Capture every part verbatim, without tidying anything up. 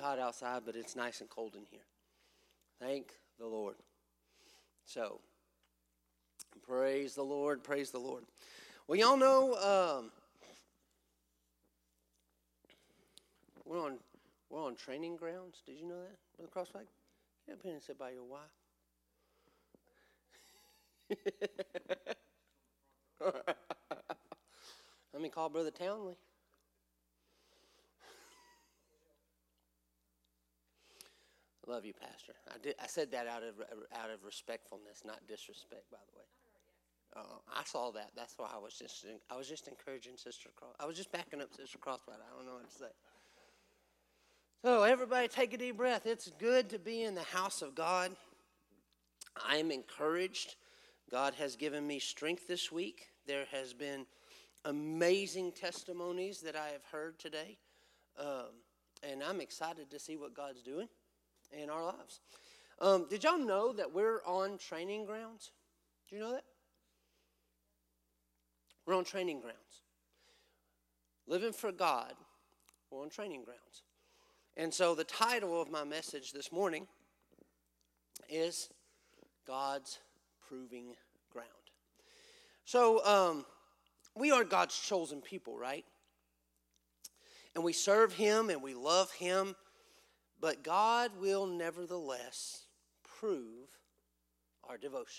hot outside, but it's nice and cold in here. Thank the Lord. So, praise the Lord, praise the Lord. Well, y'all know um, we're on we're on training grounds. Did you know that, Brother Crossflag? Get up here and sit by your wife. Let me call Brother Townley. I love you, Pastor. I did. I said that out of out of respectfulness, not disrespect, by the way. Uh, I saw that. That's why I was just I was just encouraging Sister Cross. I was just backing up Sister Crossflag. I don't know what to say. So everybody, take a deep breath. It's good to be in the house of God. I am encouraged. God has given me strength this week. There has been amazing testimonies that I have heard today, um, and I'm excited to see what God's doing in our lives. Um, did y'all know that we're on training grounds? Do you know that? We're on training grounds. Living for God, we're on training grounds. And so the title of my message this morning is God's Proving Ground. So um, we are God's chosen people, right? And we serve Him and we love Him. But God will nevertheless prove our devotion.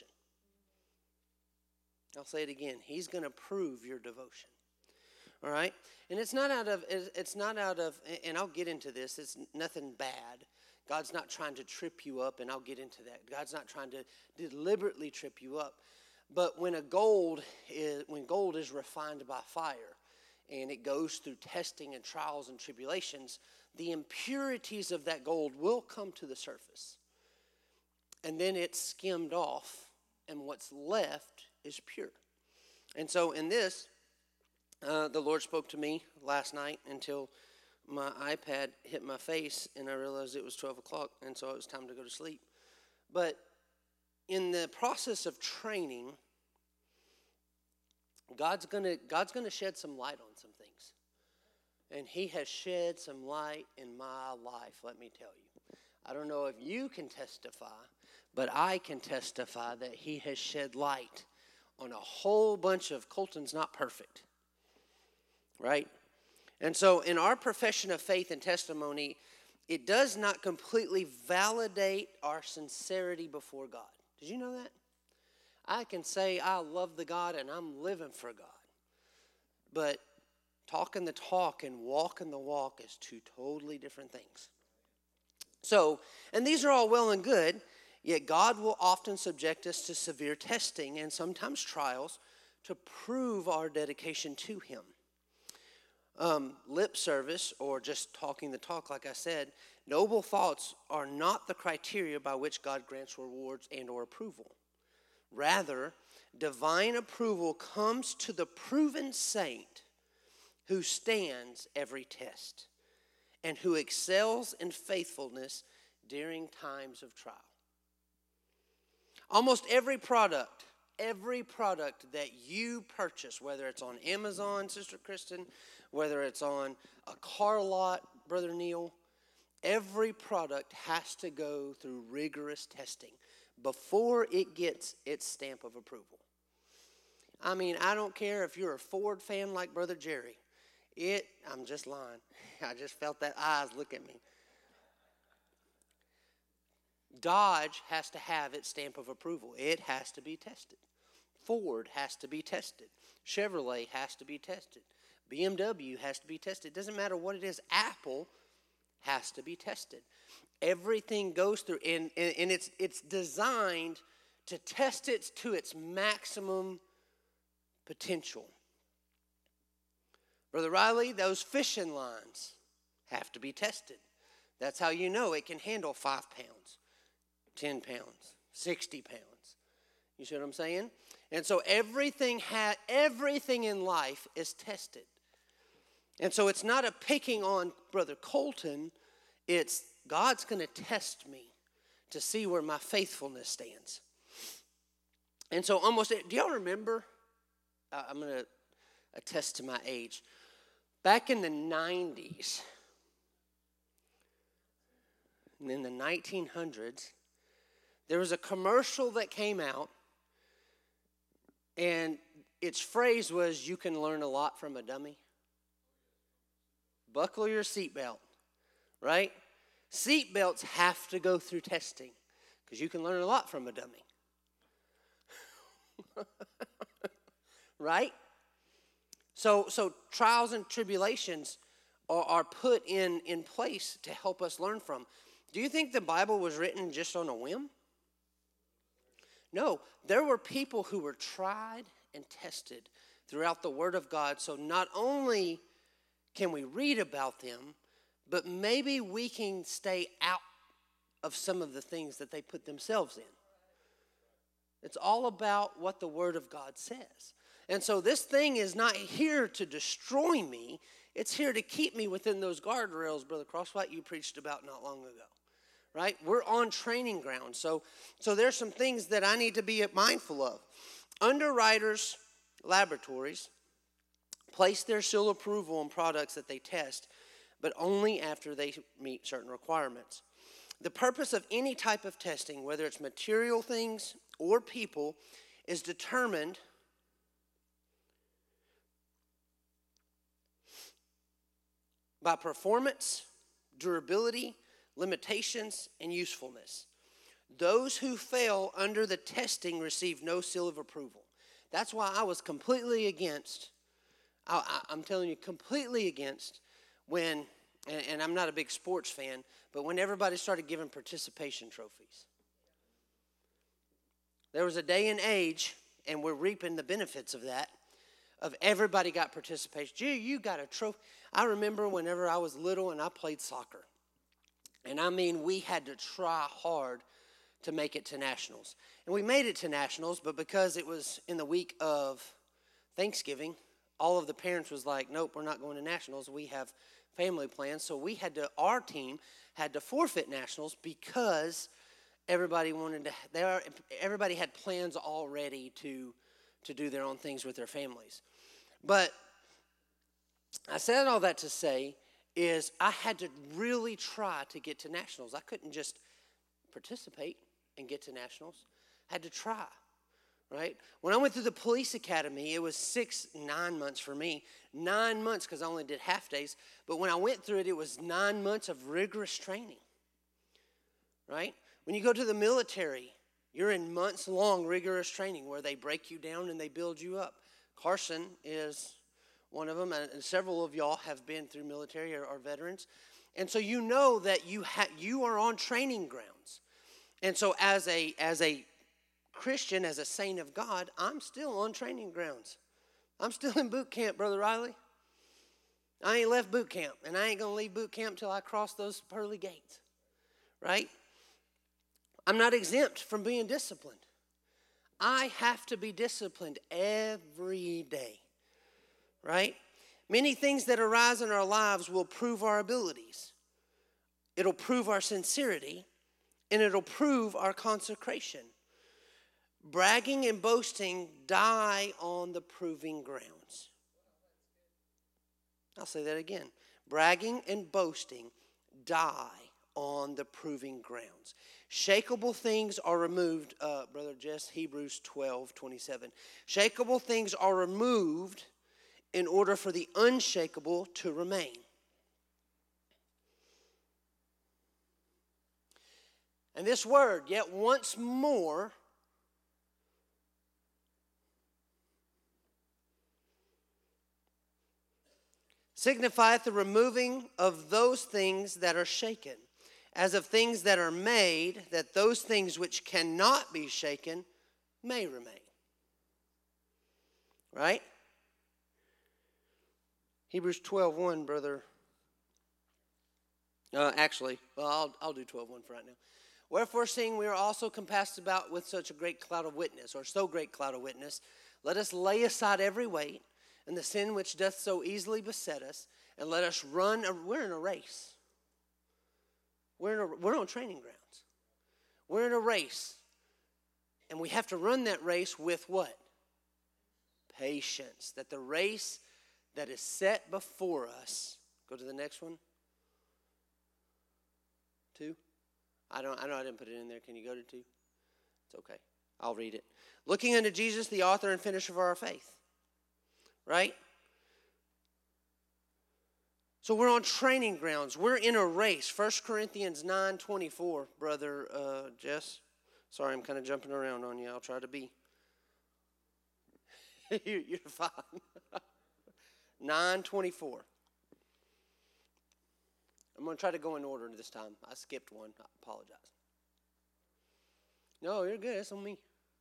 I'll say it again. He's going to prove your devotion. All right? And it's not out of, it's not out of, and I'll get into this. It's nothing bad. God's not trying to trip you up, and I'll get into that. God's not trying to deliberately trip you up. But when a gold is, when gold is refined by fire, and it goes through testing and trials and tribulations, the impurities of that gold will come to the surface. And then it's skimmed off, and what's left is pure. And so in this, uh, the Lord spoke to me last night until my iPad hit my face, and I realized it was twelve o'clock, and so it was time to go to sleep. But in the process of training, God's gonna God's gonna shed some light on some things. And He has shed some light in my life, let me tell you. I don't know if you can testify, but I can testify that He has shed light on a whole bunch of Colton's not perfect. Right? And so in our profession of faith and testimony, it does not completely validate our sincerity before God. Did you know that? I can say I love the God and I'm living for God. But talking the talk and walking the walk is two totally different things. So, and these are all well and good, yet God will often subject us to severe testing and sometimes trials to prove our dedication to Him. Um, lip service, or just talking the talk, like I said, noble thoughts are not the criteria by which God grants rewards and or approval. Rather, divine approval comes to the proven saint who stands every test and who excels in faithfulness during times of trial. Almost every product, every product that you purchase, whether it's on Amazon, Sister Kristen, whether it's on a car lot, Brother Neil, every product has to go through rigorous testing before it gets its stamp of approval. I mean, I don't care if you're a Ford fan like Brother Jerry. It, I'm just lying. I just felt that eyes look at me. Dodge has to have its stamp of approval. It has to be tested. Ford has to be tested. Chevrolet has to be tested. B M W has to be tested. It doesn't matter what it is. Apple has to be tested. Everything goes through, and, and, and it's it's designed to test it to its maximum potential. Brother Riley, those fishing lines have to be tested. That's how you know it can handle five pounds, ten pounds, sixty pounds. You see what I'm saying? And so everything ha- everything in life is tested. And so it's not a picking on Brother Colton. It's God's going to test me to see where my faithfulness stands. And so almost, do y'all remember? Uh, I'm going to attest to my age. Back in the nineties, And in the nineteen hundreds, there was a commercial that came out, and its phrase was, "You can learn a lot from a dummy." Buckle your seatbelt, right? Seatbelts have to go through testing because you can learn a lot from a dummy. Right? So, so trials and tribulations are, are put in, in place to help us learn from. Do you think the Bible was written just on a whim? No, there were people who were tried and tested throughout the Word of God. So not only can we read about them, but maybe we can stay out of some of the things that they put themselves in. It's all about what the Word of God says. And so this thing is not here to destroy me. It's here to keep me within those guardrails, Brother Crosswhite, you preached about not long ago. Right? We're on training ground. So, so there's some things that I need to be mindful of. Underwriters laboratories place their seal approval on products that they test, but only after they meet certain requirements. The purpose of any type of testing, whether it's material things or people, is determined by performance, durability, limitations, and usefulness. Those who fail under the testing receive no seal of approval. That's why I was completely against, I, I, I'm telling you, completely against when, and, and I'm not a big sports fan, but when everybody started giving participation trophies. There was a day and age, and we're reaping the benefits of that, of everybody got participation. Gee, you got a trophy. I remember whenever I was little and I played soccer. And I mean, we had to try hard to make it to nationals. And we made it to nationals, but because it was in the week of Thanksgiving, all of the parents was like, nope, we're not going to nationals. We have family plans. So we had to, our team had to forfeit nationals because everybody wanted to, they are, everybody had plans already to, to do their own things with their families. But I said all that to say, is I had to really try to get to nationals. I couldn't just participate and get to nationals. I had to try, right? When I went through the police academy, it was six, nine months for me. Nine months because I only did half days. But when I went through it, it was nine months of rigorous training, right? When you go to the military, you're in months-long rigorous training where they break you down and they build you up. Carson is one of them, and several of y'all have been through military or are veterans. And so you know that you ha- you are on training grounds. And so as a as a Christian, as a saint of God, I'm still on training grounds. I'm still in boot camp, Brother Riley. I ain't left boot camp, and I ain't going to leave boot camp till I cross those pearly gates, right? I'm not exempt from being disciplined. I have to be disciplined every day. Right? Many things that arise in our lives will prove our abilities. It'll prove our sincerity, and it'll prove our consecration. Bragging and boasting die on the proving grounds. I'll say that again. Bragging and boasting die on the proving grounds. Shakeable things are removed, uh, Brother Jess, Hebrews twelve twenty-seven. Shakeable things are removed in order for the unshakable to remain. And this word, yet once more, signifieth the removing of those things that are shaken, as of things that are made, that those things which cannot be shaken may remain. Right? Hebrews twelve one, brother. Uh, actually, well, I'll, I'll do twelve one for right now. Wherefore, seeing we are also compassed about with such a great cloud of witness, or so great cloud of witness, let us lay aside every weight and the sin which doth so easily beset us, and let us run. A, we're in a race. We're in a, we're on training grounds. We're in a race, and we have to run that race with what? Patience. That the race that is set before us. Go to the next one. Two. I don't. I know I didn't put it in there. Can you go to two? It's okay. I'll read it. Looking unto Jesus, the author and finisher of our faith. Right? So we're on training grounds. We're in a race. First Corinthians nine twenty-four, Brother uh, Jess. Sorry, I'm kind of jumping around on you. I'll try to be. You're fine. nine twenty-four. I'm going to try to go in order this time. I skipped one. I apologize. No, you're good. That's on me.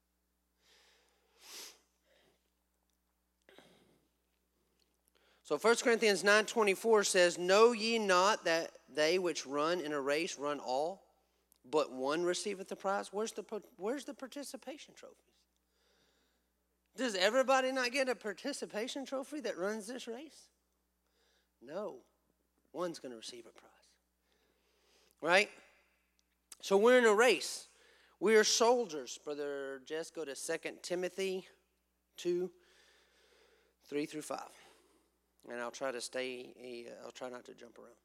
So First Corinthians nine twenty-four says, know ye not that they which run in a race run all, but one receiveth the prize? Where's the, where's the participation trophies? Does everybody not get a participation trophy that runs this race? No. One's going to receive a prize. Right? So we're in a race. We are soldiers. Brother Jess, go to Second Timothy two, three through five. And I'll try to stay, I'll try not to jump around.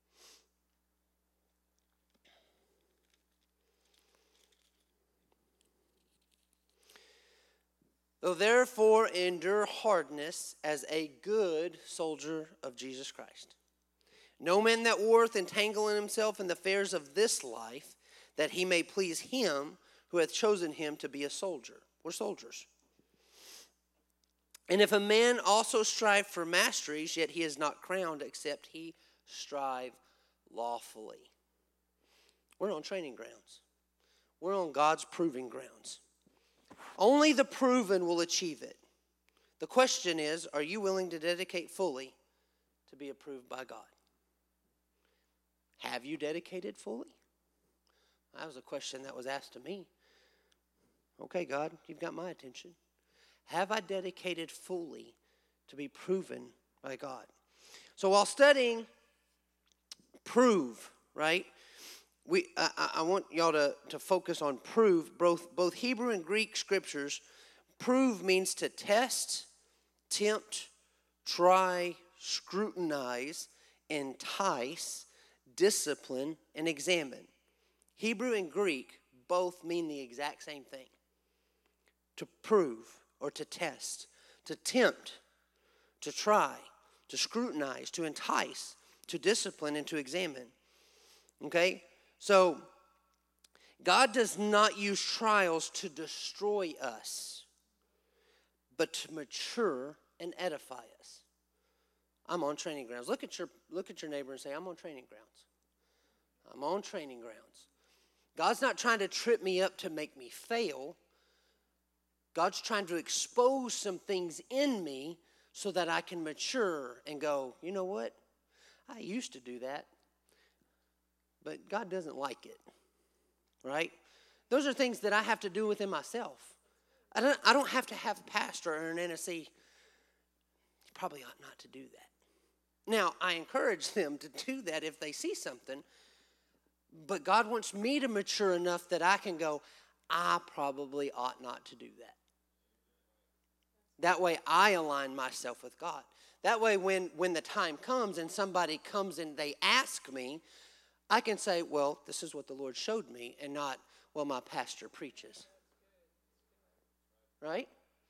Though therefore endure hardness as a good soldier of Jesus Christ. No man that warreth entangle in himself in the affairs of this life, that he may please him who hath chosen him to be a soldier. We're soldiers. And if a man also strive for masteries, yet he is not crowned, except he strive lawfully. We're on training grounds. We're on God's proving grounds. Only the proven will achieve it. The question is, are you willing to dedicate fully to be approved by God? Have you dedicated fully? That was a question that was asked to me. Okay, God, you've got my attention. Have I dedicated fully to be proven by God? So while studying prove, right, we I, I want y'all to, to focus on prove. Both, both Hebrew and Greek scriptures, prove means to test, tempt, try, scrutinize, entice, discipline, and examine. Hebrew and Greek both mean the exact same thing. To prove or to test, to tempt, to try, to scrutinize, to entice, to discipline, and to examine. Okay? So, God does not use trials to destroy us, but to mature and edify us. I'm on training grounds. Look at your, look at your neighbor and say, I'm on training grounds. I'm on training grounds. God's not trying to trip me up to make me fail. God's trying to expose some things in me so that I can mature and go, you know what? I used to do that, but God doesn't like it, right? Those are things that I have to do within myself. I don't, I don't have to have a pastor or an N S C. You probably ought not to do that. Now, I encourage them to do that if they see something, but God wants me to mature enough that I can go, I probably ought not to do that. That way I align myself with God. That way when, when the time comes and somebody comes and they ask me, I can say, well, this is what the Lord showed me, and not, well, my pastor preaches. Right?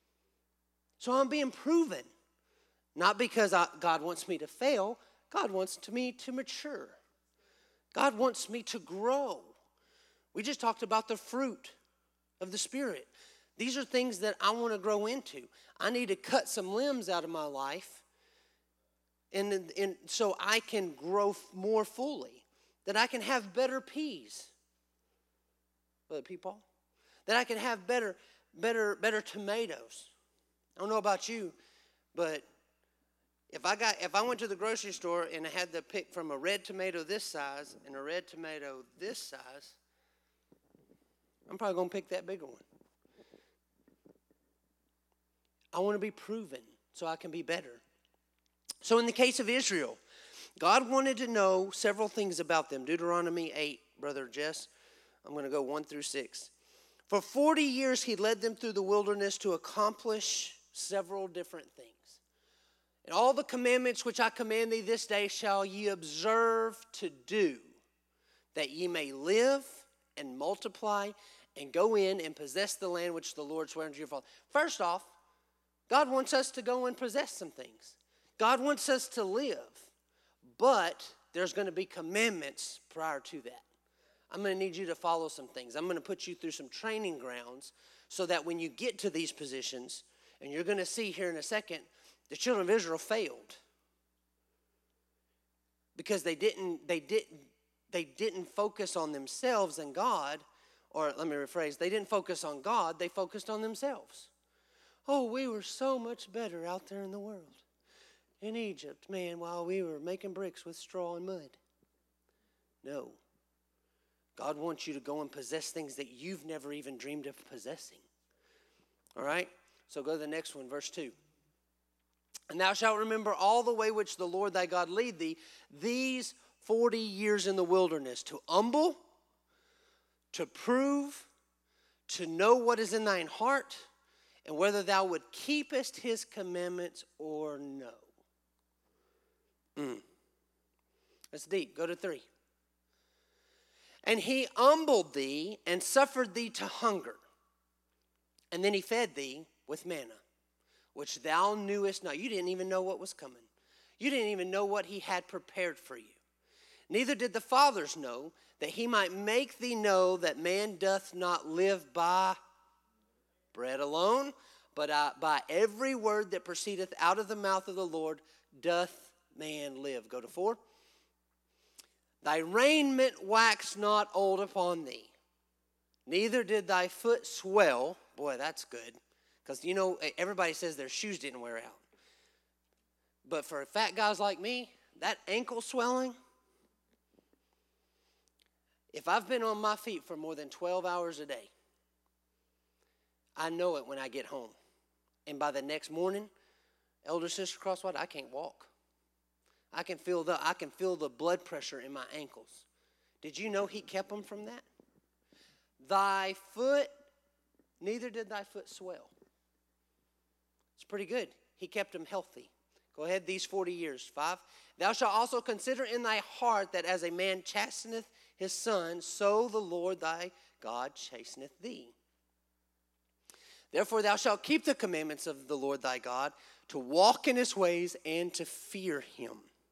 So I'm being proven. Not because I, God wants me to fail. God wants to me to mature. God wants me to grow. We just talked about the fruit of the Spirit. These are things that I want to grow into. I need to cut some limbs out of my life and, and so I can grow more fully. That I can have better peas. Brother Paul? That I can have better, better, better tomatoes. I don't know about you, but if I got if I went to the grocery store and I had to pick from a red tomato this size and a red tomato this size, I'm probably going to pick that bigger one. I want to be proven so I can be better. So in the case of Israel, God wanted to know several things about them. Deuteronomy eight, Brother Jess. I'm going to go one through six. For forty years he led them through the wilderness to accomplish several different things. And all the commandments which I command thee this day shall ye observe to do, that ye may live and multiply and go in and possess the land which the Lord swore unto your father. First off, God wants us to go and possess some things. God wants us to live, but there's going to be commandments prior to that. I'm going to need you to follow some things. I'm going to put you through some training grounds so that when you get to these positions, and you're going to see here in a second, the children of Israel failed because they didn't, they didn't, they didn't focus on themselves and God, or let me rephrase, they didn't focus on God, they focused on themselves. Oh, we were so much better out there in the world. In Egypt, man, while we were making bricks with straw and mud. No. God wants you to go and possess things that you've never even dreamed of possessing. All right? So go to the next one, verse two. And thou shalt remember all the way which the Lord thy God lead thee these forty years in the wilderness, to humble, to prove, to know what is in thine heart, and whether thou would keepest his commandments or no. Mm. That's deep. Go to three. And he humbled thee and suffered thee to hunger. And then he fed thee with manna, which thou knewest not. You didn't even know what was coming. You didn't even know what he had prepared for you. Neither did the fathers know, that he might make thee know that man doth not live by bread alone, but uh, by every word that proceedeth out of the mouth of the Lord doth man live. Go to four. Thy raiment waxed not old upon thee, neither did thy foot swell. Boy, that's good. Because, you know, everybody says their shoes didn't wear out. But for fat guys like me, that ankle swelling, if I've been on my feet for more than twelve hours a day, I know it when I get home. And by the next morning, elder sister Crosswhite, I can't walk. I can feel the I can feel the blood pressure in my ankles. Did you know he kept them from that? Thy foot, neither did thy foot swell. It's pretty good. He kept them healthy. Go ahead, these forty years. Five. Thou shalt also consider in thy heart that as a man chasteneth his son, so the Lord thy God chasteneth thee. Therefore thou shalt keep the commandments of the Lord thy God, to walk in his ways and to fear him.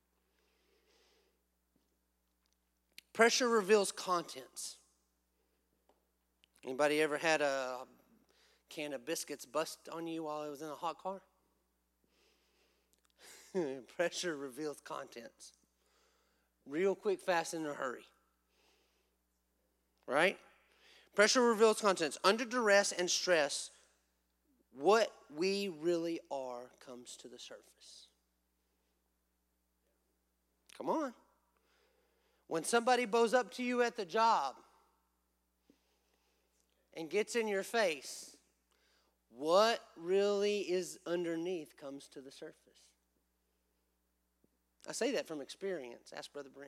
Pressure reveals contents. Anybody ever had a can of biscuits bust on you while it was in a hot car? Pressure reveals contents. Real quick, fast, and in a hurry. Right? Pressure reveals contents. Under duress and stress, what we really are comes to the surface. Come on. When somebody bows up to you at the job and gets in your face, what really is underneath comes to the surface. I say that from experience. Ask Brother Brent.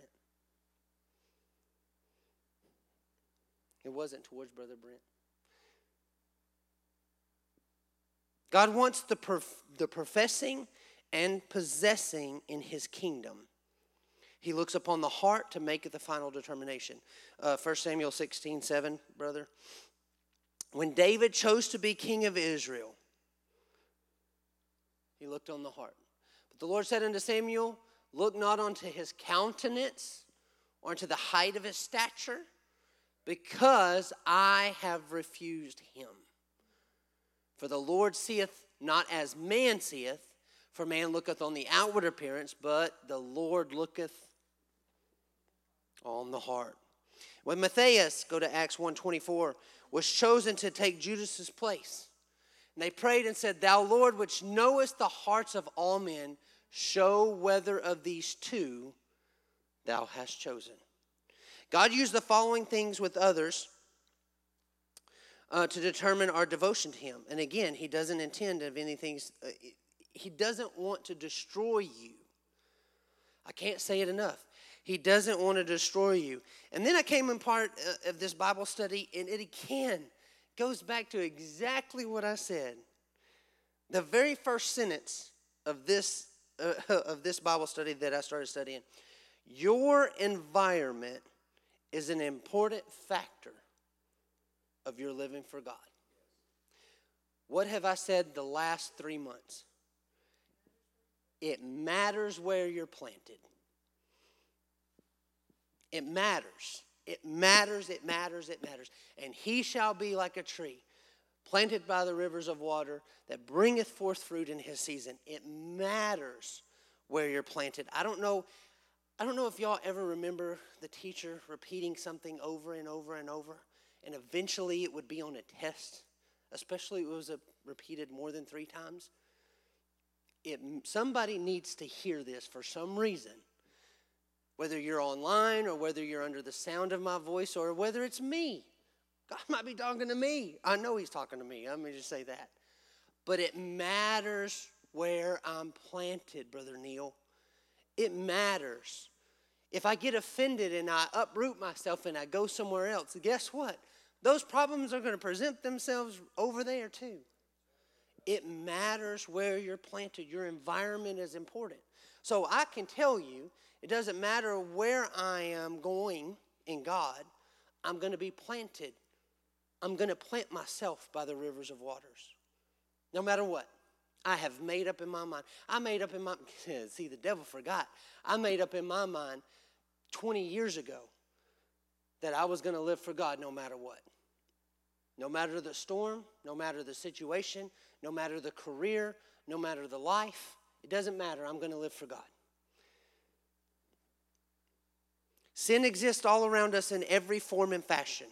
It wasn't towards Brother Brent. God wants the, prof- the professing and possessing in his kingdom. He looks upon the heart to make it the final determination. Uh, First Samuel sixteen seven, brother. When David chose to be king of Israel, he looked on the heart. But the Lord said unto Samuel, look not unto his countenance or unto the height of his stature, because I have refused him. For the Lord seeth not as man seeth, for man looketh on the outward appearance, but the Lord looketh on the heart. When Matthias, go to Acts one twenty-four, was chosen to take Judas's place, and they prayed and said, Thou Lord, which knowest the hearts of all men, show whether of these two thou hast chosen. God used the following things with others uh, to determine our devotion to him. And again, he doesn't intend of anything. Uh, he doesn't want to destroy you. I can't say it enough. He doesn't want to destroy you. And then I came in part of this Bible study, and it again goes back to exactly what I said. The very first sentence of this uh, of this Bible study that I started studying. Your environment is an important factor of your living for God. What have I said the last three months? It matters where you're planted. It matters. It matters, it matters, it matters. And he shall be like a tree planted by the rivers of water that bringeth forth fruit in his season. It matters where you're planted. I don't know, I don't know if y'all ever remember the teacher repeating something over and over and over, and eventually it would be on a test, especially if it was a, repeated more than three times. It, somebody needs to hear this for some reason. Whether you're online or whether you're under the sound of my voice or whether it's me. God might be talking to me. I know he's talking to me. Let me just say that. But it matters where I'm planted, Brother Neil. It matters. If I get offended and I uproot myself and I go somewhere else, guess what? Those problems are going to present themselves over there too. It matters where you're planted. Your environment is important. So I can tell you, it doesn't matter where I am going in God, I'm going to be planted. I'm going to plant myself by the rivers of waters. No matter what. I have made up in my mind. I made up in my, see, the devil forgot. I made up in my mind twenty years ago that I was going to live for God no matter what. No matter the storm, no matter the situation, no matter the career, no matter the life. It doesn't matter. I'm going to live for God. Sin exists all around us in every form and fashion.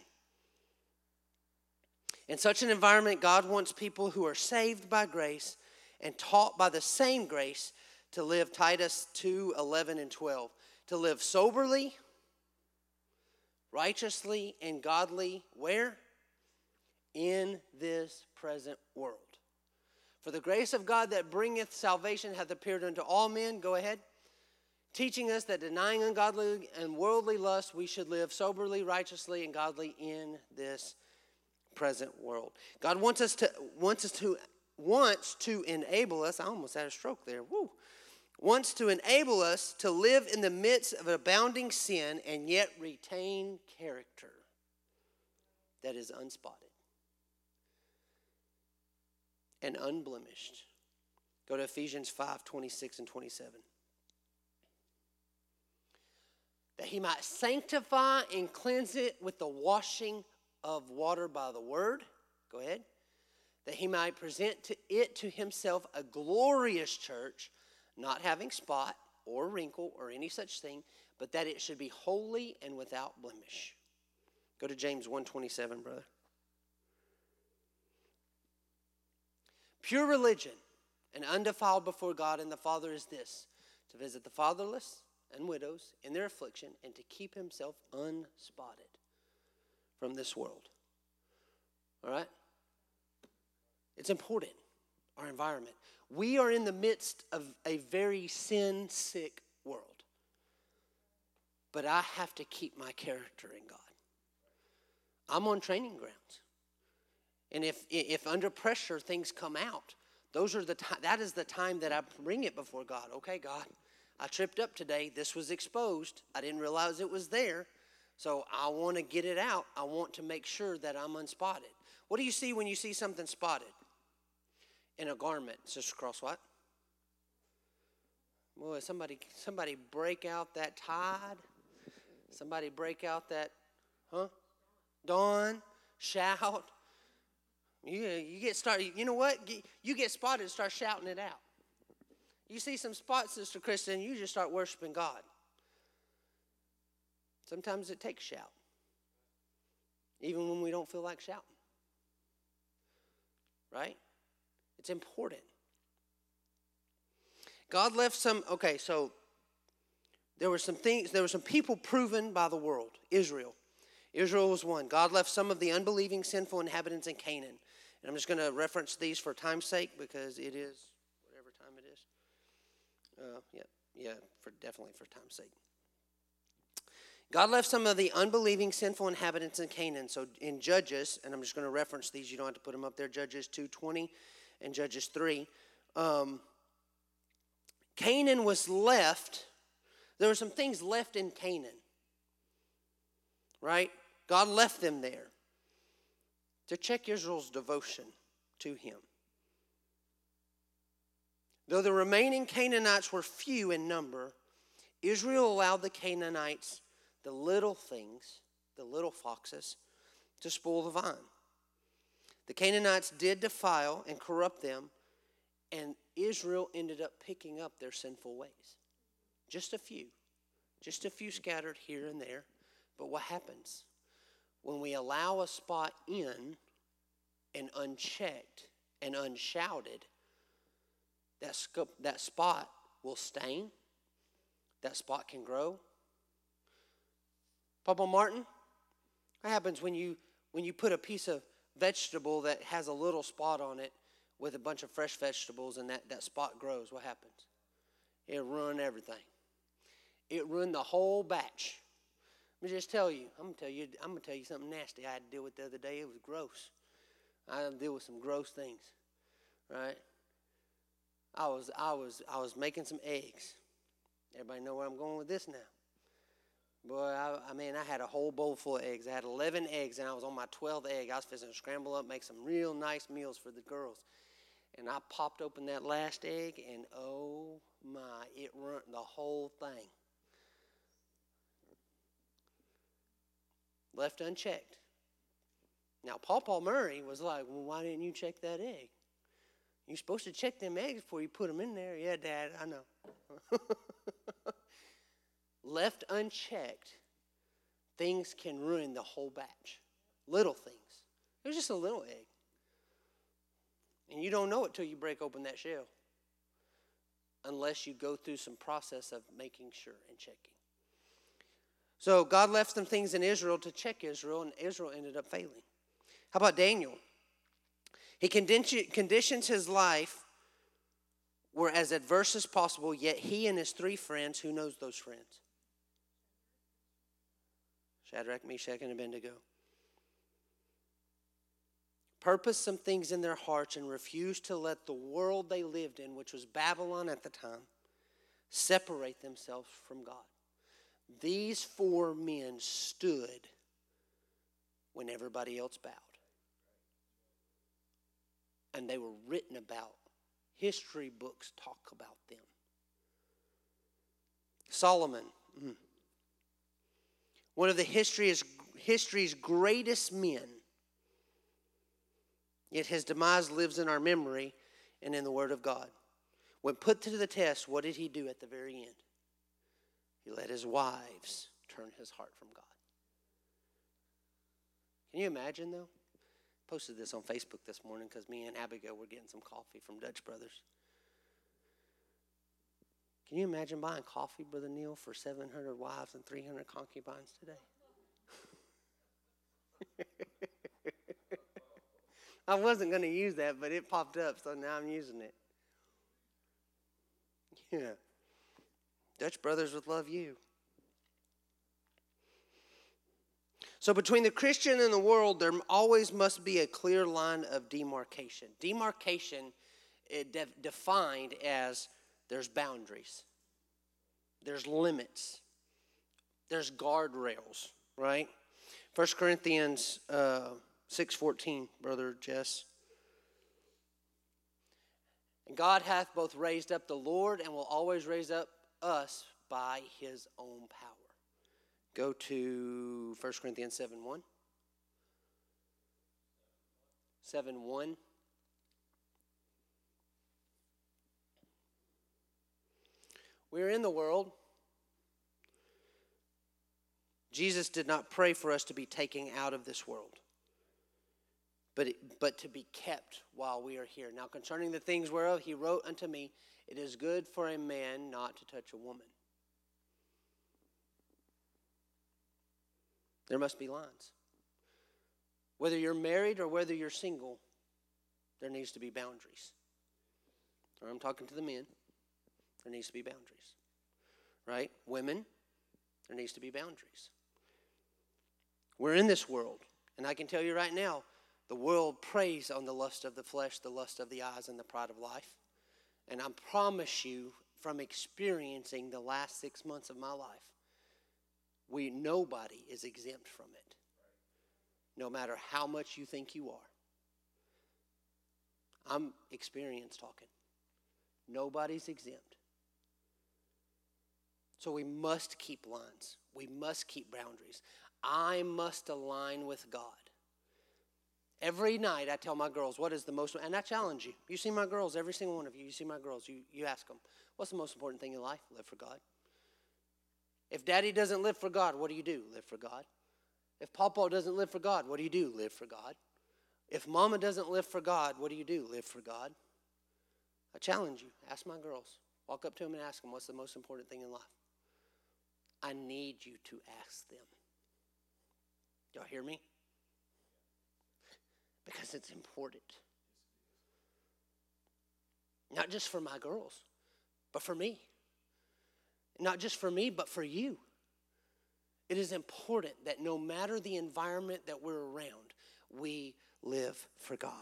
In such an environment, God wants people who are saved by grace and taught by the same grace to live, Titus two, eleven and twelve, to live soberly, righteously, and godly, where? In this present world. For the grace of God that bringeth salvation hath appeared unto all men, go ahead, teaching us that denying ungodly and worldly lust, we should live soberly, righteously, and godly in this present world. God wants us to wants us to wants to enable us. I almost had a stroke there. Woo. Wants to enable us to live in the midst of abounding sin and yet retain character that is unspotted and unblemished. Go to Ephesians five, twenty-six and twenty-seven. That he might sanctify and cleanse it with the washing of water by the word. Go ahead. That he might present to it to himself a glorious church, not having spot or wrinkle or any such thing, but that it should be holy and without blemish. Go to James one twenty-seven, brother. Pure religion and undefiled before God and the Father is this, to visit the fatherless and widows in their affliction and to keep himself unspotted from this world. All right? It's important, our environment. We are in the midst of a very sin-sick world. But I have to keep my character in God. I'm on training grounds. And if if under pressure things come out, those are the time, that is the time that I bring it before God. Okay, God, I tripped up today. This was exposed. I didn't realize it was there. So I want to get it out. I want to make sure that I'm unspotted. What do you see when you see something spotted? In a garment. Sister Cross, what? Boy, somebody, somebody break out that tide. Somebody break out that, huh? Dawn, shout. You, you get started. You know what? You get spotted, start shouting it out. You see some spots, Sister Kristen, you just start worshiping God. Sometimes it takes shout. Even when we don't feel like shouting. Right? It's important. God left some, okay, so there were some things, there were some people proven by the world. Israel. Israel was one. God left some of the unbelieving, sinful inhabitants in Canaan. And I'm just going to reference these for time's sake because it is whatever time it is. Uh, yeah, yeah, for definitely for time's sake. God left some of the unbelieving, sinful inhabitants in Canaan. So in Judges, and I'm just going to reference these. You don't have to put them up there. Judges two twenty and Judges three. Um, Canaan was left. There were some things left in Canaan. Right? God left them there. to check Israel's devotion to him. Though the remaining Canaanites were few in number, Israel allowed the Canaanites, the little things, the little foxes, to spoil the vine. The Canaanites did defile and corrupt them, and Israel ended up picking up their sinful ways. Just a few. Just a few scattered here and there. But what happens? When we allow a spot in and unchecked and unshouted, that, sc- that spot will stain. That spot can grow. Papa Martin, what happens when you when you put a piece of vegetable that has a little spot on it with a bunch of fresh vegetables and that, that spot grows? What happens? It ruined everything. It ruined the whole batch. Let me just tell you, I'm gonna tell you, I'm gonna tell you something nasty I had to deal with the other day. It was gross. I had to deal with some gross things. Right? I was I was I was making some eggs. Everybody know where I'm going with this now. Boy, I, I mean, I had a whole bowl full of eggs. I had eleven eggs, and I was on my twelfth egg. I was fixing to scramble up, make some real nice meals for the girls. And I popped open that last egg, and oh my, it ruined the whole thing. Left unchecked. Now, Pawpaw Murray was like, well, why didn't you check that egg? You're supposed to check them eggs before you put them in there. Yeah, Dad, I know. Left unchecked, things can ruin the whole batch. Little things. It was just a little egg. And you don't know it till you break open that shell. Unless you go through some process of making sure and checking. So God left some things in Israel to check Israel, and Israel ended up failing. How about Daniel? He conditions his life were as adverse as possible, yet he and his three friends, who knows those friends? Shadrach, Meshach, and Abednego. Purposed some things in their hearts and refused to let the world they lived in, which was Babylon at the time, separate themselves from God. These four men stood when everybody else bowed. And they were written about. History books talk about them. Solomon, one of the history's, history's greatest men, yet his demise lives in our memory and in the Word of God. When put to the test, what did he do at the very end? He let his wives turn his heart from God. Can you imagine, though? Posted this on Facebook this morning because me and Abigail were getting some coffee from Dutch Brothers. Can you imagine buying coffee, Brother Neil, for seven hundred wives and three hundred concubines today? I wasn't going to use that, but it popped up, so now I'm using it. Yeah. Dutch Brothers would love you. So between the Christian and the world, there always must be a clear line of demarcation. Demarcation is de- defined as there's boundaries. There's limits. There's guardrails, right? First Corinthians uh, six fourteen, Brother Jess. And God hath both raised up the Lord and will always raise up us by his own power. Go to First Corinthians seven one. seven one. We're in the world. Jesus did not pray for us to be taken out of this world, but, it, but to be kept while we are here. Now concerning the things whereof he wrote unto me, it is good for a man not to touch a woman. There must be lines. Whether you're married or whether you're single, there needs to be boundaries. Or I'm talking to the men. There needs to be boundaries. Right? Women, there needs to be boundaries. We're in this world. And I can tell you right now, the world preys on the lust of the flesh, the lust of the eyes, and the pride of life. And I promise you, from experiencing the last six months of my life, We nobody is exempt from it. no matter how much you think you are. I'm experienced talking. Nobody's exempt. So we must keep lines. We must keep boundaries. I must align with God. Every night I tell my girls, what is the most, and I challenge you. You see my girls, every single one of you, you see my girls, you, you ask them, what's the most important thing in life? Live for God. If daddy doesn't live for God, what do you do? Live for God. If papa doesn't live for God, what do you do? Live for God. If mama doesn't live for God, what do you do? Live for God. I challenge you. Ask my girls. Walk up to them and ask them, what's the most important thing in life? I need you to ask them. Y'all hear me? Because it's important. Not just for my girls, but for me. Not just for me, but for you. It is important that no matter the environment that we're around, we live for God.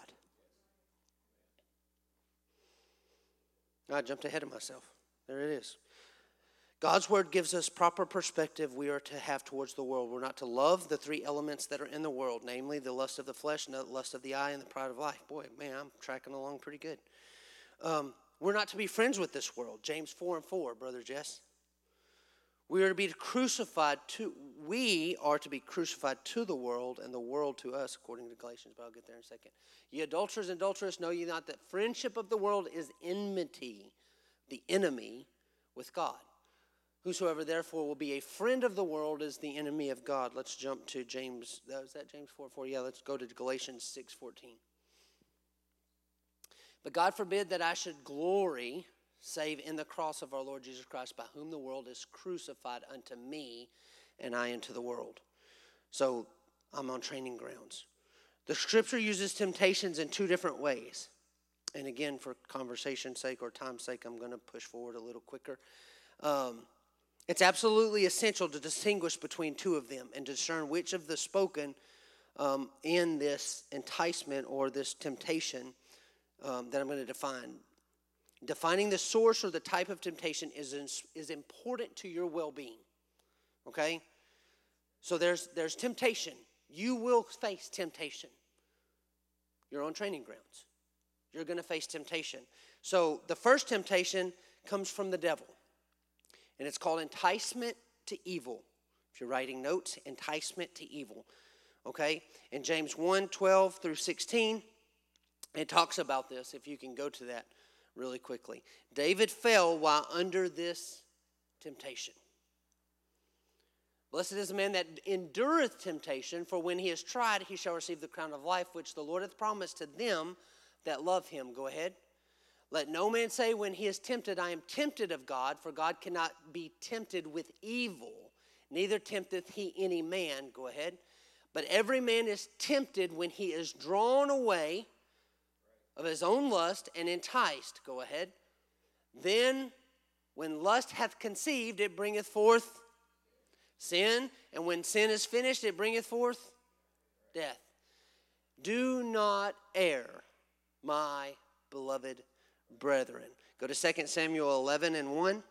I jumped ahead of myself. There it is. God's word gives us proper perspective we are to have towards the world. We're not to love the three elements that are in the world, namely the lust of the flesh, the lust of the eye, and the pride of life. Boy, man, I'm tracking along pretty good. Um, we're not to be friends with this world. James four and four, Brother Jess. We are to be crucified to, we are to be crucified to the world and the world to us, according to Galatians, but I'll get there in a second. Ye adulterers and adulteress, know ye not that friendship of the world is enmity, the enemy with God. Whosoever therefore will be a friend of the world is the enemy of God. Let's jump to James, is that James four four? Yeah, let's go to Galatians six fourteen. But God forbid that I should glory save in the cross of our Lord Jesus Christ, by whom the world is crucified unto me, and I unto the world. So I'm on training grounds. The scripture uses temptations in two different ways. And again, for conversation's sake or time's sake, I'm going to push forward a little quicker. Um, it's absolutely essential to distinguish between two of them and discern which of the spoken um, in this enticement or this temptation um, that I'm going to define. Defining the source or the type of temptation is, is important to your well-being, okay? So there's, there's temptation. You will face temptation. You're on training grounds. You're going to face temptation. So the first temptation comes from the devil, and it's called enticement to evil. If you're writing notes, enticement to evil, okay? In James one, twelve through sixteen, it talks about this, if you can go to that really quickly. David fell while under this temptation. Blessed is the man that endureth temptation, for when he is tried, he shall receive the crown of life, which the Lord hath promised to them that love him. Go ahead. Let no man say when he is tempted, I am tempted of God, for God cannot be tempted with evil, neither tempteth he any man. Go ahead. But every man is tempted when he is drawn away of his own lust and enticed. Go ahead. Then when lust hath conceived, it bringeth forth sin. And when sin is finished, it bringeth forth death. Do not err, my beloved brethren. Go to Second Samuel eleven and one.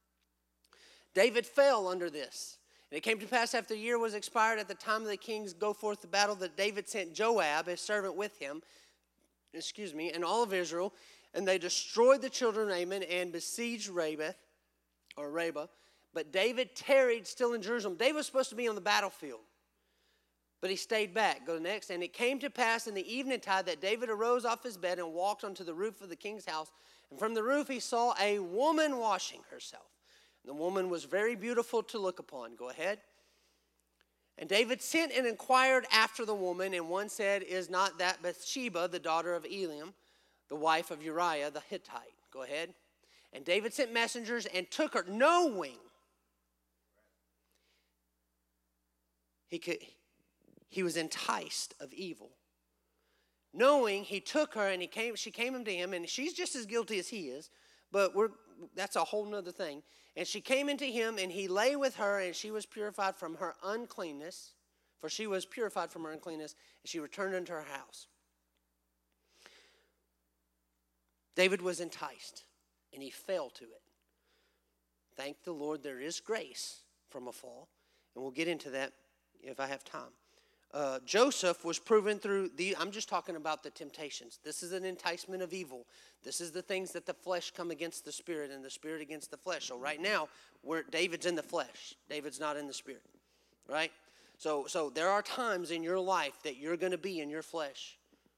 David fell under this. And it came to pass after the year was expired, at the time of the kings go forth to battle, that David sent Joab, his servant, with him, excuse me, and all of Israel, and they destroyed the children of Ammon and besieged Rabbah, or Rabbah. But David tarried still in Jerusalem. David was supposed to be on the battlefield, but he stayed back. Go next. And it came to pass in the eventide that David arose off his bed and walked onto the roof of the king's house. And from the roof he saw a woman washing herself. And the woman was very beautiful to look upon. Go ahead. And David sent and inquired after the woman, and one said, is not that Bathsheba, the daughter of Eliam, the wife of Uriah the Hittite? Go ahead. And David sent messengers and took her, knowing he could, he was enticed of evil. Knowing, he took her, and he came. She came unto him, and she's just as guilty as he is, but we're that's a whole nother thing. And she came into him, and he lay with her, and she was purified from her uncleanness, for she was purified from her uncleanness, and she returned unto her house. David was enticed, and he fell to it. Thank the Lord there is grace from a fall, and we'll get into that if I have time. Uh, Joseph was proven through the, I'm just talking about the temptations. This is an enticement of evil. This is the things that the flesh come against the spirit and the spirit against the flesh. So right now, we're, David's in the flesh. David's not in the spirit, right? So, so there are times in your life that you're going to be in your flesh.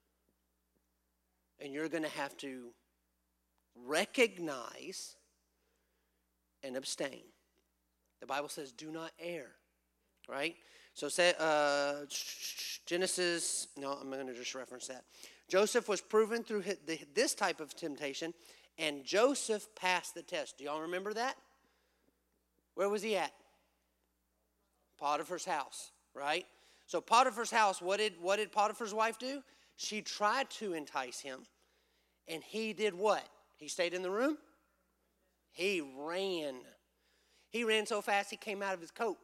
And you're going to have to recognize and abstain. The Bible says, do not err, right? So say, uh, Genesis, no, I'm going to just reference that. Joseph was proven through this type of temptation, and Joseph passed the test. Do y'all remember that? Where was he at? Potiphar's house, right? So Potiphar's house, what did, what did Potiphar's wife do? She tried to entice him, and he did what? He stayed in the room? He ran. He ran so fast he came out of his coat.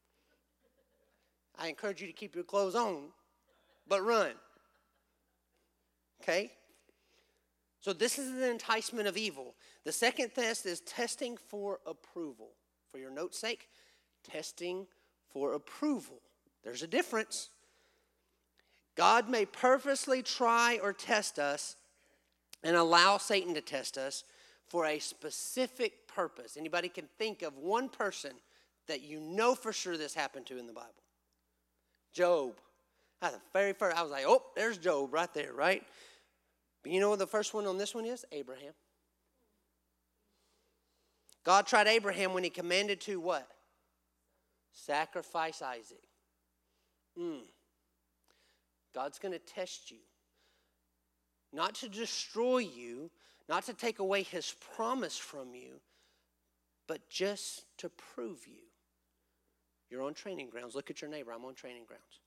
I encourage you to keep your clothes on, but run. Okay? So this is the enticement of evil. The second test is testing for approval. For your note's sake, testing for approval. There's a difference. God may purposely try or test us and allow Satan to test us for a specific purpose. Anybody can think of one person that you know for sure this happened to in the Bible? Job. That's the very first. I was like, oh, there's Job right there, right? But you know what the first one on this one is? Abraham. God tried Abraham when he commanded to what? Sacrifice Isaac. Mm. God's going to test you. Not to destroy you, not to take away his promise from you, but just to prove you. You're on training grounds. Look at your neighbor. I'm on training grounds.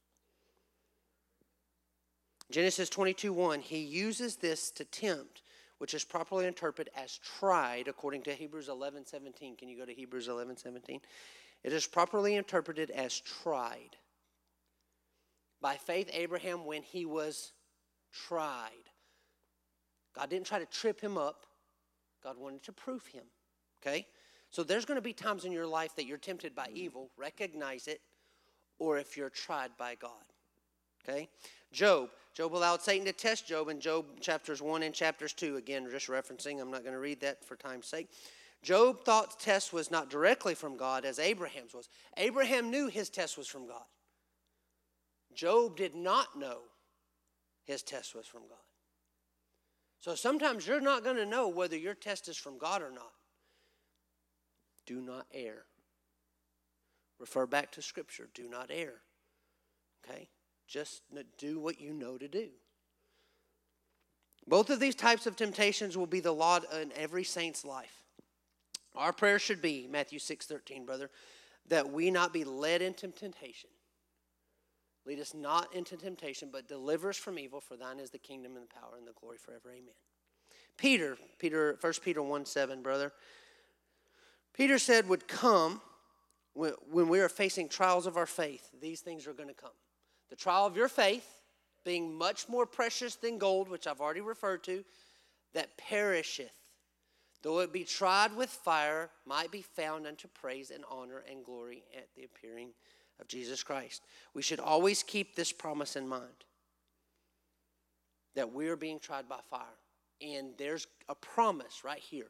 Genesis twenty-two one, he uses this to tempt, which is properly interpreted as tried, according to Hebrews eleven seventeen. Can you go to Hebrews eleven seventeen? It is properly interpreted as tried. By faith, Abraham, when he was tried. God didn't try to trip him up. God wanted to prove him. Okay? So there's going to be times in your life that you're tempted by evil. Recognize it. Or if you're tried by God. Okay? Job. Job allowed Satan to test Job in Job chapters one and chapters two. Again, just referencing. I'm not going to read that for time's sake. Job thought test was not directly from God as Abraham's was. Abraham knew his test was from God. Job did not know his test was from God. So sometimes you're not going to know whether your test is from God or not. Do not err. Refer back to Scripture. Do not err. Okay? Just do what you know to do. Both of these types of temptations will be the lot in every saint's life. Our prayer should be, Matthew six thirteen, brother, that we not be led into temptation. Lead us not into temptation, but deliver us from evil, for thine is the kingdom and the power and the glory forever. Amen. Peter, Peter, First Peter one seven, brother. Peter said would come when, when we are facing trials of our faith. These things are going to come. The trial of your faith being much more precious than gold, which I've already referred to, that perisheth, though it be tried with fire, might be found unto praise and honor and glory at the appearing of Jesus Christ. We should always keep this promise in mind, that we are being tried by fire. And there's a promise right here.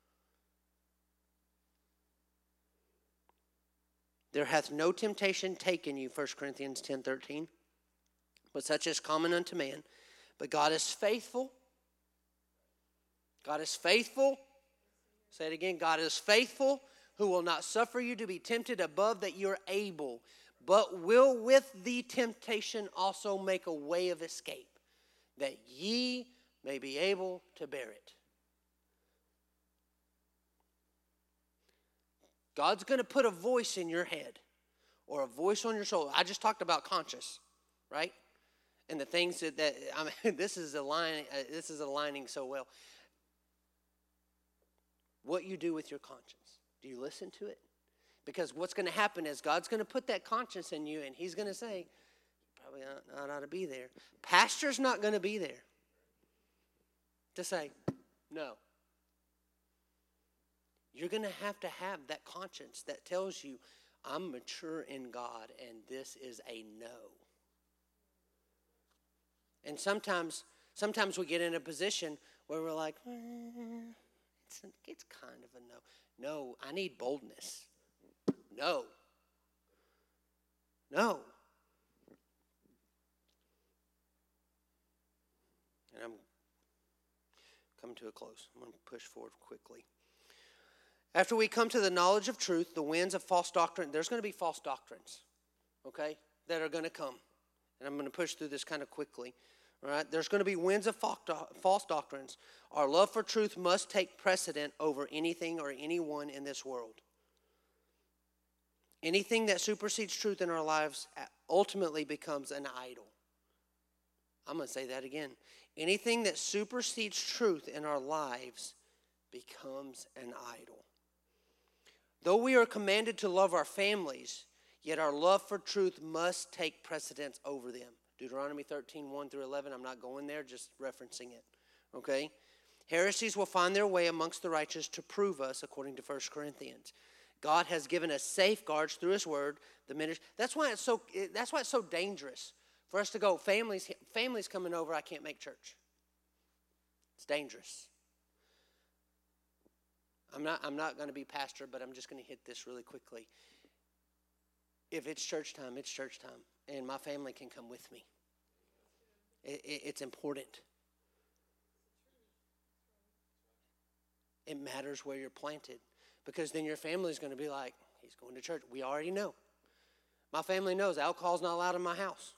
There hath no temptation taken you, First Corinthians ten thirteen, but such is common unto man. But God is faithful. God is faithful. Say it again. God is faithful, who will not suffer you to be tempted above that you are able, but will with the temptation also make a way of escape, that ye may be able to bear it. God's going to put a voice in your head or a voice on your soul. I just talked about conscious, right? And the things that, that I mean, this is aligning, uh, this is aligning so well. What you do with your conscience. Do you listen to it? Because what's going to happen is God's going to put that conscience in you, and he's going to say, probably not, not ought to be there. Pastor's not going to be there to say, no. You're going to have to have that conscience that tells you, I'm mature in God, and this is a no. And sometimes, sometimes we get in a position where we're like, eh, it's, a, it's kind of a no. No, I need boldness. No. No. And I'm coming to a close. I'm going to push forward quickly. After we come to the knowledge of truth, the winds of false doctrine, there's going to be false doctrines, okay, that are going to come. And I'm going to push through this kind of quickly. All right, there's going to be winds of false doctrines. Our love for truth must take precedent over anything or anyone in this world. Anything that supersedes truth in our lives ultimately becomes an idol. I'm going to say that again. Anything that supersedes truth in our lives becomes an idol. Though we are commanded to love our families, yet our love for truth must take precedence over them. Deuteronomy thirteen, one through eleven. I'm not going there, just referencing it. Okay? Heresies will find their way amongst the righteous to prove us, according to First Corinthians. God has given us safeguards through His Word. The ministry. That's why it's so. That's why it's so dangerous for us to go. Families, families coming over. I can't make church. It's dangerous. I'm not. I'm not going to be pastor, but I'm just going to hit this really quickly. If it's church time, it's church time. And my family can come with me. It, it, it's important. It matters where you're planted. Because then your family's going to be like, he's going to church. We already know. My family knows alcohol's not allowed in my house.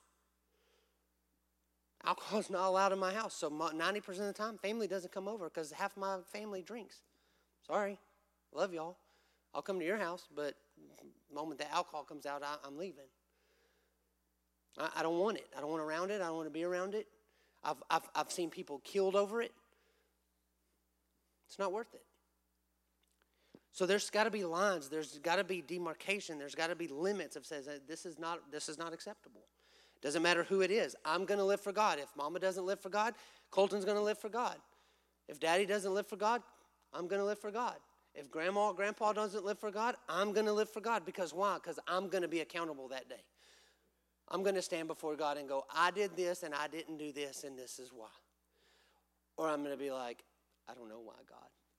Alcohol's not allowed in my house. So ninety percent of the time, family doesn't come over because half my family drinks. Sorry. Love y'all. I'll come to your house, but the moment the alcohol comes out, I, I'm leaving. I, I don't want it. I don't want around it. I don't want to be around it. I've, I've, I've seen people killed over it. It's not worth it. So there's got to be lines. There's got to be demarcation. There's got to be limits of says this is not this is not acceptable. Doesn't matter who it is. I'm going to live for God. If Mama doesn't live for God, Colton's going to live for God. If Daddy doesn't live for God, I'm going to live for God. If Grandma or Grandpa doesn't live for God, I'm going to live for God. Because why? Because I'm going to be accountable that day. I'm going to stand before God and go, I did this and I didn't do this and this is why. Or I'm going to be like, I don't know why, God.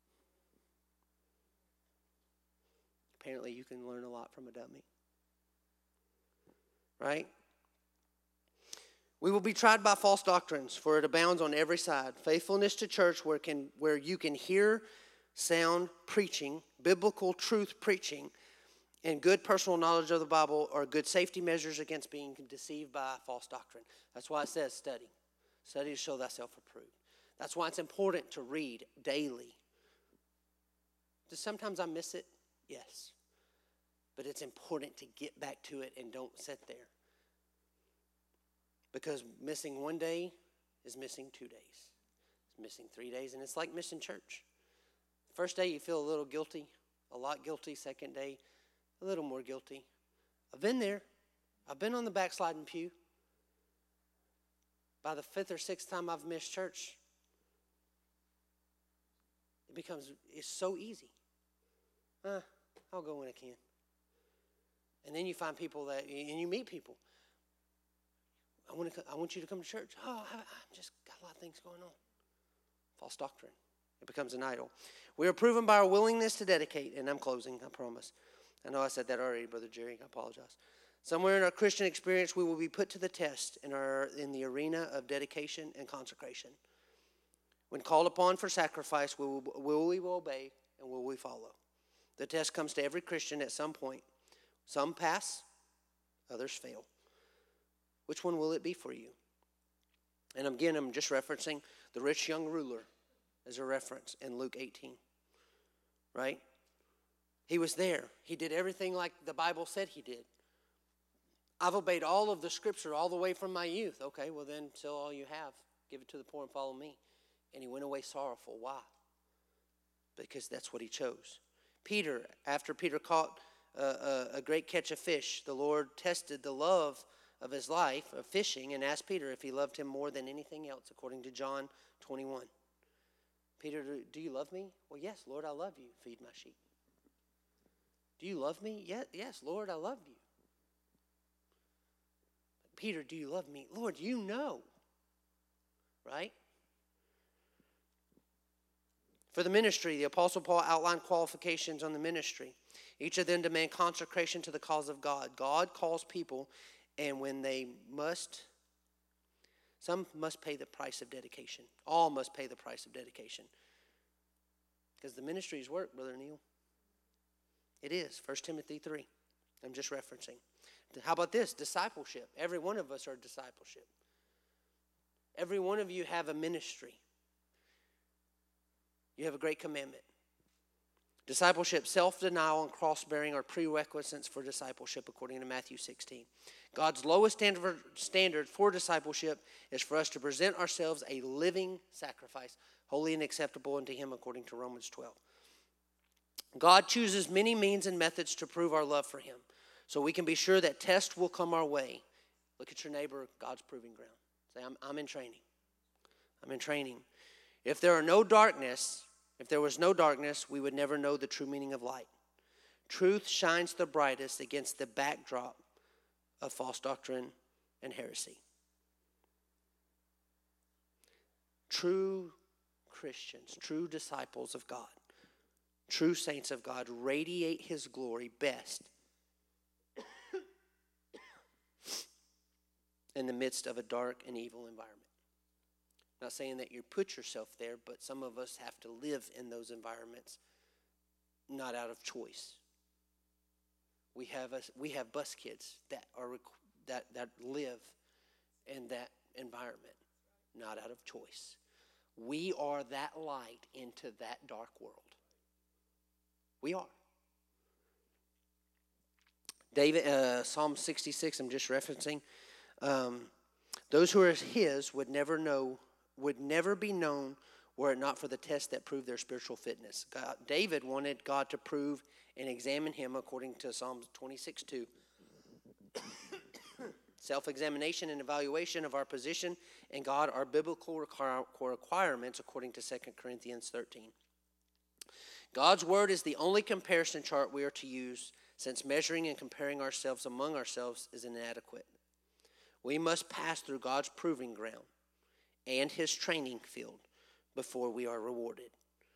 Apparently you can learn a lot from a dummy. Right? We will be tried by false doctrines, for it abounds on every side. Faithfulness to church where can where you can hear sound preaching, biblical truth preaching, and good personal knowledge of the Bible are good safety measures against being deceived by false doctrine. That's why it says study. Study to show thyself approved. That's why it's important to read daily. Does sometimes I miss it? Yes. But it's important to get back to it and don't sit there. Because missing one day is missing two days. It's missing three days, and it's like missing church. First day you feel a little guilty, a lot guilty. Second day, a little more guilty. I've been there. I've been on the backsliding pew. By the fifth or sixth time I've missed church, it becomes, it's so easy. Uh, I'll go when I can. And then you find people that, and you meet people. I want to. I want you to come to church. Oh, I, I've just got a lot of things going on. False doctrine. It becomes an idol. We are proven by our willingness to dedicate, and I'm closing, I promise. I know I said that already, Brother Jerry. I apologize. Somewhere in our Christian experience, we will be put to the test in our in the arena of dedication and consecration. When called upon for sacrifice, will, will we obey and will we follow? The test comes to every Christian at some point. Some pass, others fail. Which one will it be for you? And again, I'm just referencing the rich young ruler as a reference in Luke eighteen. Right? He was there. He did everything like the Bible said he did. I've obeyed all of the scripture all the way from my youth. Okay, well then sell all you have. Give it to the poor and follow me. And he went away sorrowful. Why? Because that's what he chose. Peter, after Peter caught a, a, a great catch of fish, the Lord tested the love of his life of fishing and asked Peter if he loved him more than anything else, according to John twenty-one. Peter, do you love me? Well, yes, Lord, I love you. Feed my sheep. Do you love me? Yes, yes, Lord, I love you. Peter, do you love me? Lord, you know. right? For the ministry, the Apostle Paul outlined qualifications on the ministry. Each of them demand consecration to the cause of God. God calls people, and when they must, some must pay the price of dedication. All must pay the price of dedication. Because the ministry is work, Brother Neil. It is. First Timothy three. I'm just referencing. How about this? Discipleship. Every one of us are discipleship. Every one of you have a ministry. You have a great commandment. Discipleship, self-denial, and cross-bearing are prerequisites for discipleship according to Matthew sixteen. God's lowest standard standard for discipleship is for us to present ourselves a living sacrifice, holy and acceptable unto Him according to Romans twelve. God chooses many means and methods to prove our love for Him, so we can be sure that tests will come our way. Look at your neighbor, God's proving ground. Say, I'm, I'm in training. I'm in training. If there are no darkness, if there was no darkness, we would never know the true meaning of light. Truth shines the brightest against the backdrop of false doctrine and heresy. True Christians, true disciples of God, true saints of God radiate His glory best in the midst of a dark and evil environment. Not saying that you put yourself there, but some of us have to live in those environments, not out of choice. We have a, we have bus kids that are that that live in that environment, not out of choice. We are that light into that dark world. We are. David, uh, Psalm sixty-six. I'm just referencing. Um, those who are His would never know. would never be known were it not for the test that proved their spiritual fitness. God, David wanted God to prove and examine him according to Psalm twenty-six two. Self-examination and evaluation of our position in God are biblical requirements according to Second Corinthians thirteen. God's word is the only comparison chart we are to use, since measuring and comparing ourselves among ourselves is inadequate. We must pass through God's proving ground and His training field before we are rewarded.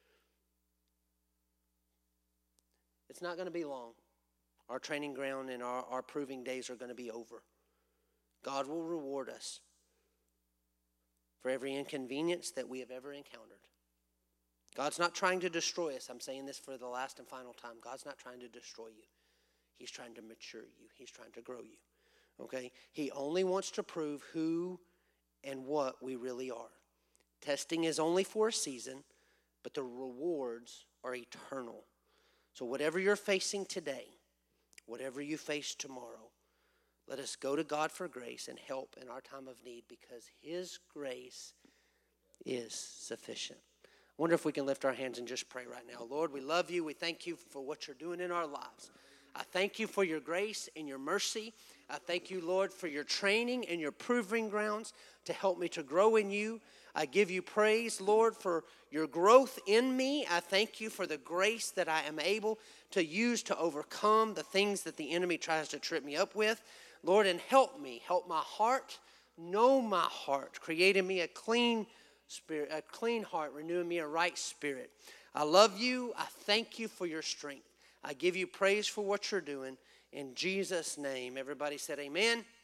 It's not going to be long. Our training ground and our, our proving days are going to be over. God will reward us for every inconvenience that we have ever encountered. God's not trying to destroy us. I'm saying this for the last and final time. God's not trying to destroy you. He's trying to mature you. He's trying to grow you. Okay? He only wants to prove who and what we really are. Testing is only for a season, but the rewards are eternal. So whatever you're facing today, whatever you face tomorrow, let us go to God for grace and help in our time of need, because His grace is sufficient. I wonder if we can lift our hands and just pray right now. Lord, we love you. We thank you for what you're doing in our lives. I thank you for your grace and your mercy. I thank you, Lord, for your training and your proving grounds to help me to grow in you. I give you praise, Lord, for your growth in me. I thank you for the grace that I am able to use to overcome the things that the enemy tries to trip me up with. Lord, and help me, help my heart, know my heart, create in me a clean spirit, a clean heart, renewing me a right spirit. I love you. I thank you for your strength. I give you praise for what you're doing. In Jesus' name, everybody said amen.